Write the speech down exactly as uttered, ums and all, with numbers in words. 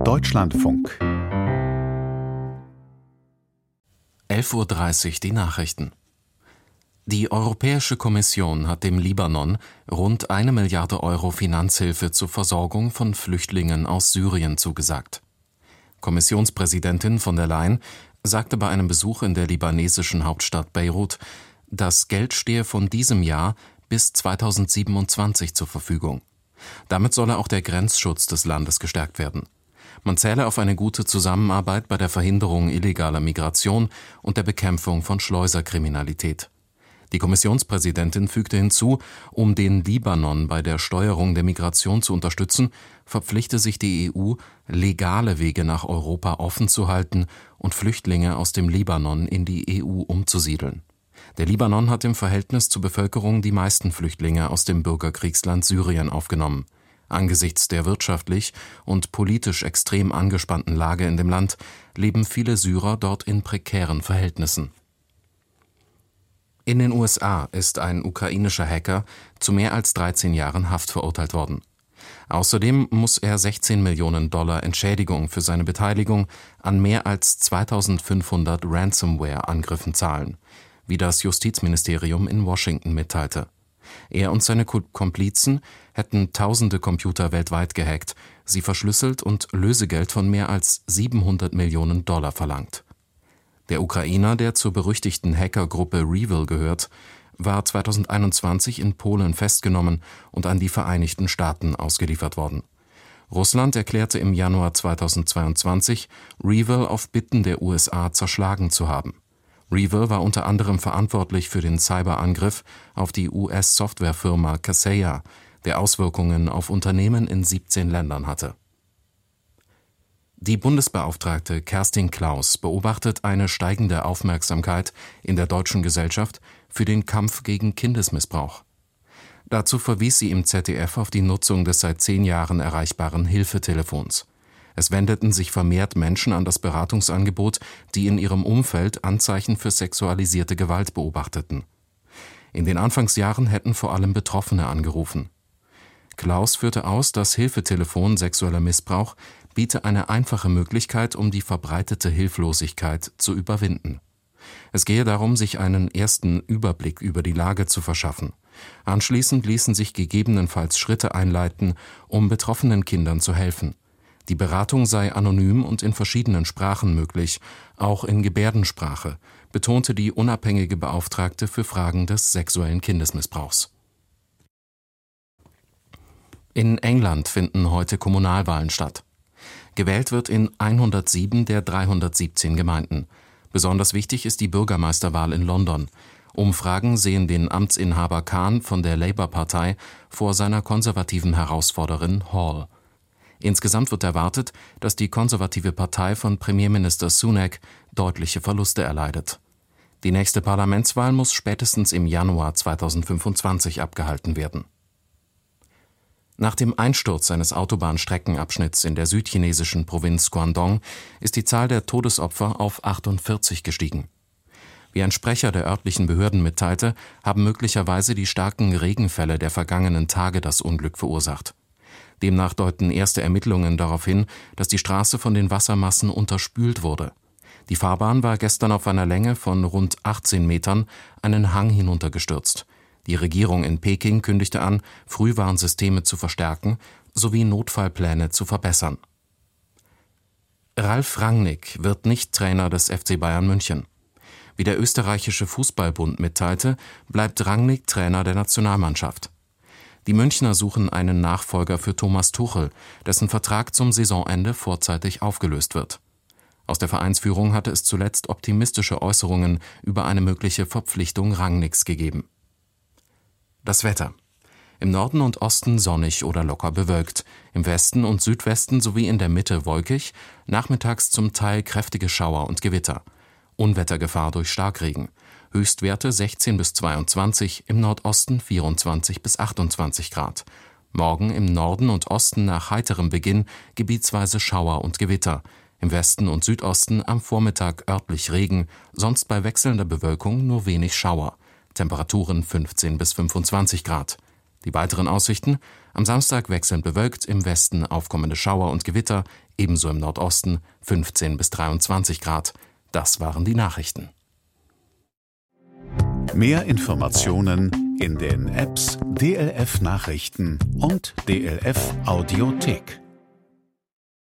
Deutschlandfunk. elf Uhr dreißig die Nachrichten. Die Europäische Kommission hat dem Libanon rund eine Milliarde Euro Finanzhilfe zur Versorgung von Flüchtlingen aus Syrien zugesagt. Kommissionspräsidentin von der Leyen sagte bei einem Besuch in der libanesischen Hauptstadt Beirut, das Geld stehe von diesem Jahr bis zweitausendsiebenundzwanzig zur Verfügung. Damit solle auch der Grenzschutz des Landes gestärkt werden. Man zähle auf eine gute Zusammenarbeit bei der Verhinderung illegaler Migration und der Bekämpfung von Schleuserkriminalität. Die Kommissionspräsidentin fügte hinzu, um den Libanon bei der Steuerung der Migration zu unterstützen, verpflichte sich die E U, legale Wege nach Europa offen zu halten und Flüchtlinge aus dem Libanon in die E U umzusiedeln. Der Libanon hat im Verhältnis zur Bevölkerung die meisten Flüchtlinge aus dem Bürgerkriegsland Syrien aufgenommen. Angesichts der wirtschaftlich und politisch extrem angespannten Lage in dem Land leben viele Syrer dort in prekären Verhältnissen. In den U S A ist ein ukrainischer Hacker zu mehr als dreizehn Jahren Haft verurteilt worden. Außerdem muss er sechzehn Millionen Dollar Entschädigung für seine Beteiligung an mehr als zweitausendfünfhundert Ransomware-Angriffen zahlen, wie das Justizministerium in Washington mitteilte. Er und seine Komplizen hätten tausende Computer weltweit gehackt, sie verschlüsselt und Lösegeld von mehr als siebenhundert Millionen Dollar verlangt. Der Ukrainer, der zur berüchtigten Hackergruppe REvil gehört, war zweitausendeinundzwanzig in Polen festgenommen und an die Vereinigten Staaten ausgeliefert worden. Russland erklärte im Januar zweitausendzweiundzwanzig, REvil auf Bitten der U S A zerschlagen zu haben. REvil war unter anderem verantwortlich für den Cyberangriff auf die U S-Softwarefirma Kaseya, der Auswirkungen auf Unternehmen in siebzehn Ländern hatte. Die Bundesbeauftragte Kerstin Klaus beobachtet eine steigende Aufmerksamkeit in der deutschen Gesellschaft für den Kampf gegen Kindesmissbrauch. Dazu verwies sie im Z D F auf die Nutzung des seit zehn Jahren erreichbaren Hilfetelefons. Es wendeten sich vermehrt Menschen an das Beratungsangebot, die in ihrem Umfeld Anzeichen für sexualisierte Gewalt beobachteten. In den Anfangsjahren hätten vor allem Betroffene angerufen. Klaus führte aus, das Hilfetelefon Sexueller Missbrauch biete eine einfache Möglichkeit, um die verbreitete Hilflosigkeit zu überwinden. Es gehe darum, sich einen ersten Überblick über die Lage zu verschaffen. Anschließend ließen sich gegebenenfalls Schritte einleiten, um betroffenen Kindern zu helfen. Die Beratung sei anonym und in verschiedenen Sprachen möglich, auch in Gebärdensprache, betonte die unabhängige Beauftragte für Fragen des sexuellen Kindesmissbrauchs. In England finden heute Kommunalwahlen statt. Gewählt wird in hundertsieben der dreihundertsiebzehn Gemeinden. Besonders wichtig ist die Bürgermeisterwahl in London. Umfragen sehen den Amtsinhaber Khan von der Labour-Partei vor seiner konservativen Herausforderin Hall. Insgesamt wird erwartet, dass die konservative Partei von Premierminister Sunak deutliche Verluste erleidet. Die nächste Parlamentswahl muss spätestens im Januar zweitausendfünfundzwanzig abgehalten werden. Nach dem Einsturz eines Autobahnstreckenabschnitts in der südchinesischen Provinz Guangdong ist die Zahl der Todesopfer auf achtundvierzig gestiegen. Wie ein Sprecher der örtlichen Behörden mitteilte, haben möglicherweise die starken Regenfälle der vergangenen Tage das Unglück verursacht. Demnach deuten erste Ermittlungen darauf hin, dass die Straße von den Wassermassen unterspült wurde. Die Fahrbahn war gestern auf einer Länge von rund achtzehn Metern einen Hang hinuntergestürzt. Die Regierung in Peking kündigte an, Frühwarnsysteme zu verstärken sowie Notfallpläne zu verbessern. Ralf Rangnick wird nicht Trainer des F C Bayern München. Wie der österreichische Fußballbund mitteilte, bleibt Rangnick Trainer der Nationalmannschaft. Die Münchner suchen einen Nachfolger für Thomas Tuchel, dessen Vertrag zum Saisonende vorzeitig aufgelöst wird. Aus der Vereinsführung hatte es zuletzt optimistische Äußerungen über eine mögliche Verpflichtung Rangnicks gegeben. Das Wetter. Im Norden und Osten sonnig oder locker bewölkt, im Westen und Südwesten sowie in der Mitte wolkig, nachmittags zum Teil kräftige Schauer und Gewitter. Unwettergefahr durch Starkregen. Höchstwerte sechzehn bis zweiundzwanzig, im Nordosten vierundzwanzig bis achtundzwanzig Grad. Morgen im Norden und Osten nach heiterem Beginn gebietsweise Schauer und Gewitter. Im Westen und Südosten am Vormittag örtlich Regen, sonst bei wechselnder Bewölkung nur wenig Schauer. Temperaturen fünfzehn bis fünfundzwanzig Grad. Die weiteren Aussichten: am Samstag wechselnd bewölkt, im Westen aufkommende Schauer und Gewitter, ebenso im Nordosten fünfzehn bis dreiundzwanzig Grad. Das waren die Nachrichten. Mehr Informationen in den Apps D L F Nachrichten und D L F Audiothek.